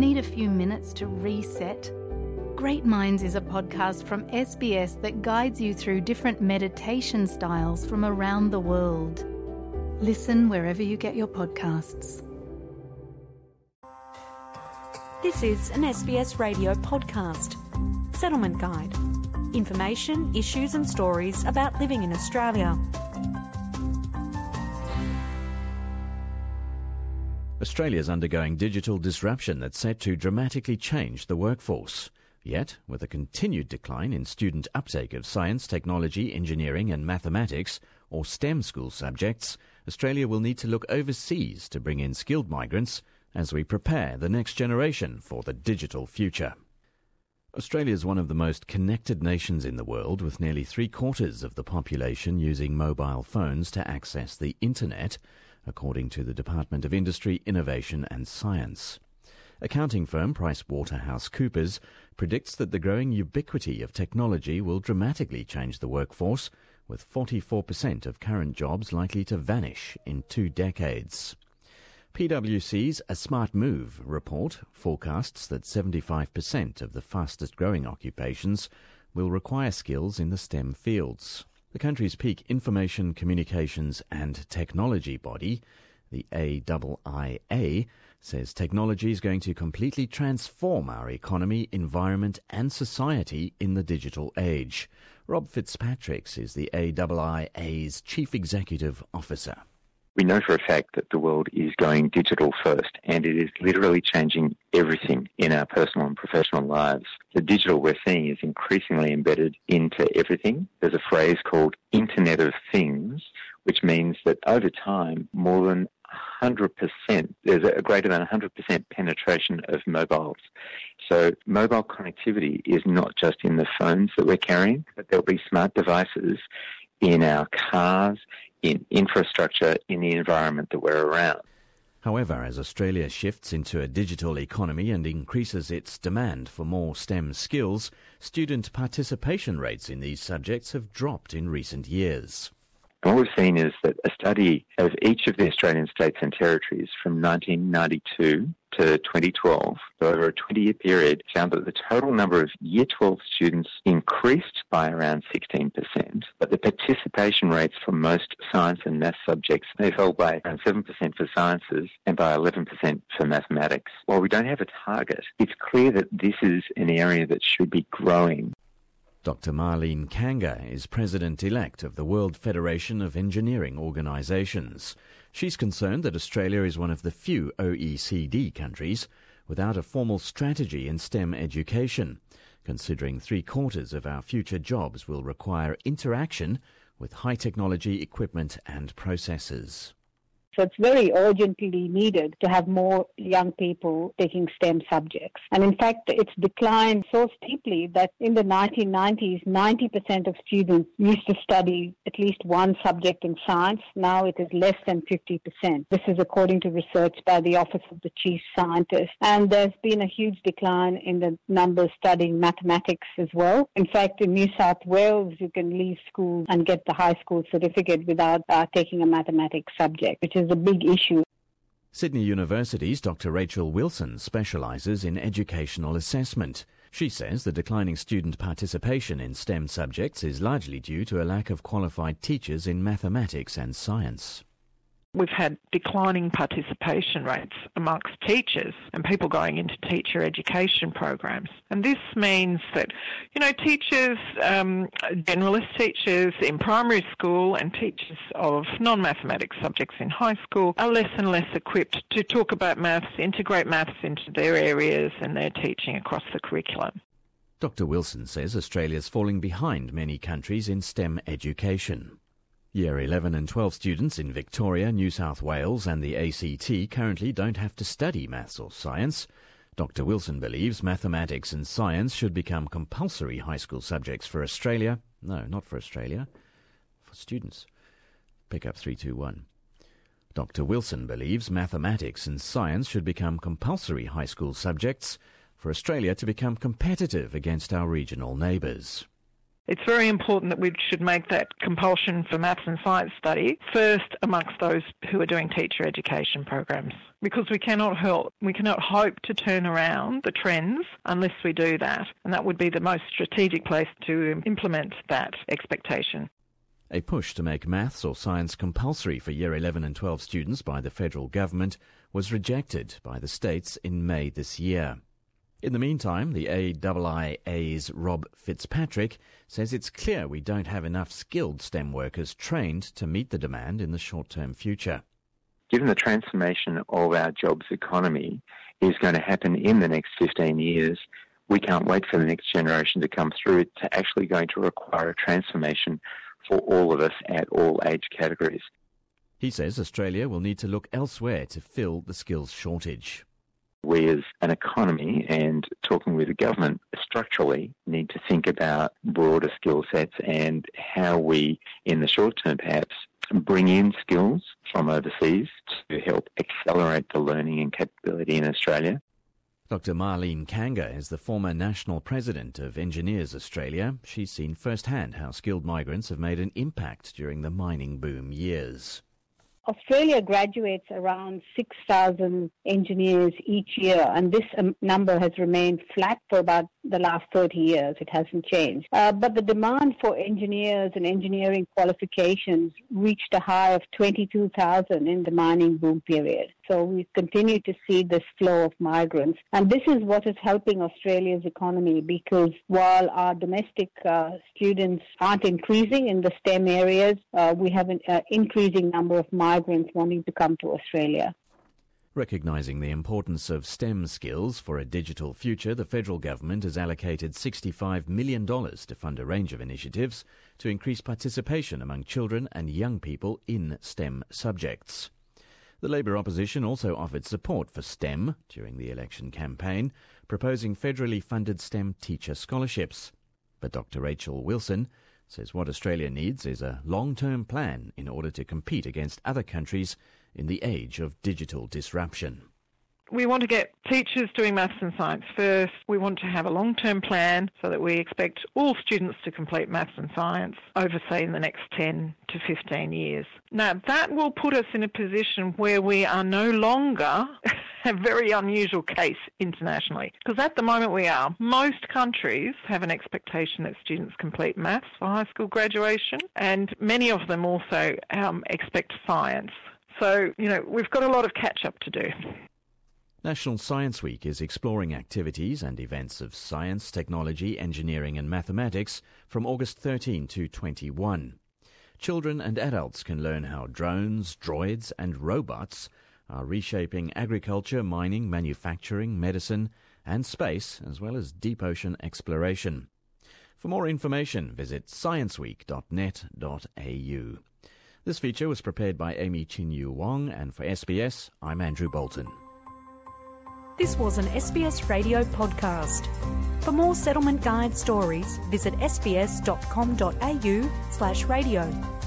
Need a few minutes to reset? Great Minds is a podcast from SBS that guides you through different meditation styles from around the world. Listen wherever you get your podcasts. This is an SBS radio podcast. Settlement Guide. Information, issues and stories about living in Australia. Australia's undergoing digital disruption that's set to dramatically change the workforce. Yet, with a continued decline in student uptake of science, technology, engineering and mathematics, or STEM school subjects, Australia will need to look overseas to bring in skilled migrants as we prepare the next generation for the digital future. Australia is one of the most connected nations in the world, with nearly 3/4 of the population using mobile phones to access the internet, according to the Department of Industry, Innovation and Science. Accounting firm PricewaterhouseCoopers predicts that the growing ubiquity of technology will dramatically change the workforce, with 44% of current jobs likely to vanish in 2 decades. PwC's A Smart Move report forecasts that 75% of the fastest-growing occupations will require skills in the STEM fields. The country's peak information, communications and technology body, the AIIA, says technology is going to completely transform our economy, environment and society in the digital age. Rob Fitzpatrick is the AIIA's Chief Executive Officer. We know for a fact that the world is going digital first, and it is literally changing everything in our personal and professional lives. The digital we're seeing is increasingly embedded into everything. There's a phrase called Internet of Things, which means that over time, more than 100%, there's a greater than 100% penetration of mobiles. So mobile connectivity is not just in the phones that we're carrying, but there'll be smart devices in our cars, in infrastructure, in the environment that we're around. However, as Australia shifts into a digital economy and increases its demand for more STEM skills, student participation rates in these subjects have dropped in recent years. And what we've seen is that a study of each of the Australian states and territories from 1992 to 2012, so over a 20-year period, found that the total number of Year 12 students increased by around 16%, but the participation rates for most science and math subjects, they fell by around 7% for sciences and by 11% for mathematics. While we don't have a target, it's clear that this is an area that should be growing. Dr. Marlene Kanga is President-elect of the World Federation of Engineering Organisations. She's concerned that Australia is one of the few OECD countries without a formal strategy in STEM education, considering 3/4 of our future jobs will require interaction with high-technology equipment and processes. So it's very urgently needed to have more young people taking STEM subjects. And in fact, it's declined so steeply that in the 1990s, 90% of students used to study at least one subject in science. Now it is less than 50%. This is according to research by the Office of the Chief Scientist. And there's been a huge decline in the numbers studying mathematics as well. In fact, in New South Wales, you can leave school and get the high school certificate without taking a mathematics subject, which is a big issue. Sydney University's Dr. Rachel Wilson specialises in educational assessment. She says the declining student participation in STEM subjects is largely due to a lack of qualified teachers in mathematics and science. We've had declining participation rates amongst teachers and people going into teacher education programs. And this means that, teachers, generalist teachers in primary school and teachers of non-mathematics subjects in high school are less and less equipped to talk about maths, integrate maths into their areas and their teaching across the curriculum. Dr. Wilson says Australia's falling behind many countries in STEM education. Year 11 and 12 students in Victoria, New South Wales and the ACT currently don't have to study maths or science. Dr. Wilson believes mathematics and science should become compulsory high school subjects for Australia. No, not for Australia. For students. Pick up 321. Dr. Wilson believes mathematics and science should become compulsory high school subjects for Australia to become competitive against our regional neighbours. It's very important that we should make that compulsion for maths and science study first amongst those who are doing teacher education programs, because we cannot hope to turn around the trends unless we do that, and that would be the most strategic place to implement that expectation. A push to make maths or science compulsory for Year 11 and 12 students by the federal government was rejected by the states in May this year. In the meantime, the AIIA's Rob Fitzpatrick says it's clear we don't have enough skilled STEM workers trained to meet the demand in the short-term future. Given the transformation of our jobs economy is going to happen in the next 15 years, we can't wait for the next generation to come through. It's actually going to require a transformation for all of us at all age categories. He says Australia will need to look elsewhere to fill the skills shortage. We as an economy and talking with the government structurally need to think about broader skill sets and how we, in the short term perhaps, bring in skills from overseas to help accelerate the learning and capability in Australia. Dr. Marlene Kanga is the former National President of Engineers Australia. She's seen firsthand how skilled migrants have made an impact during the mining boom years. Australia graduates around 6,000 engineers each year, and this number has remained flat for about the last 30 years. It hasn't changed. But the demand for engineers and engineering qualifications reached a high of 22,000 in the mining boom period. So we continue to see this flow of migrants. And this is what is helping Australia's economy, because while our domestic students aren't increasing in the STEM areas, we have an increasing number of migrants wanting to come to Australia. Recognising the importance of STEM skills for a digital future, the federal government has allocated $65 million to fund a range of initiatives to increase participation among children and young people in STEM subjects. The Labor opposition also offered support for STEM during the election campaign, proposing federally funded STEM teacher scholarships. But Dr. Rachel Wilson says what Australia needs is a long-term plan in order to compete against other countries in the age of digital disruption. We want to get teachers doing maths and science first. We want to have a long-term plan so that we expect all students to complete maths and science over, say, in the next 10 to 15 years. Now, that will put us in a position where we are no longer a very unusual case internationally, because at the moment we are. Most countries have an expectation that students complete maths for high school graduation, and many of them also expect science. So, we've got a lot of catch-up to do. National Science Week is exploring activities and events of science, technology, engineering and mathematics from August 13 to 21. Children and adults can learn how drones, droids and robots are reshaping agriculture, mining, manufacturing, medicine and space, as well as deep ocean exploration. For more information, visit scienceweek.net.au. This feature was prepared by Amy Chin-Yu Wong, and for SBS, I'm Andrew Bolton. This was an SBS radio podcast. For more Settlement Guide stories, visit sbs.com.au/radio.